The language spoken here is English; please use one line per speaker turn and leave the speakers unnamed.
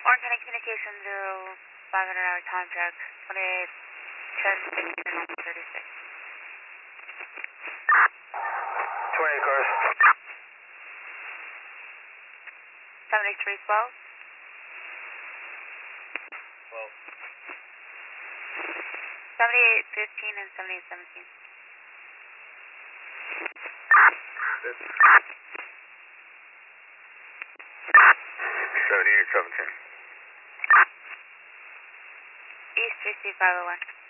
Orange County Communication 0500 hour time check, 28, 10, 16, and 36.
28 cars.
7312.
12.
7815 and 7817.
7817.
East 3C 501.